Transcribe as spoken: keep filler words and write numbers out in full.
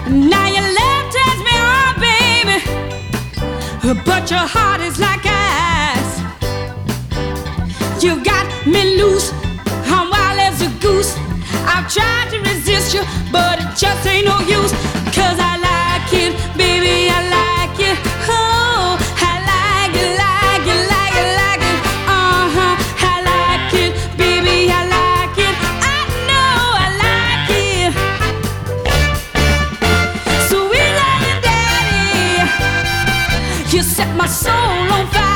Now your left turns me on, baby, but your heart is like ice. You got me loose, I'm wild as a goose. I've tried to resist you, but it just ain't no use. Cause I like it, baby, I like it. Oh, I like it, like it, like it, like it. Uh-huh, I like it, baby, I like it. I know I like it. Sweet like daddy, you set my soul on fire.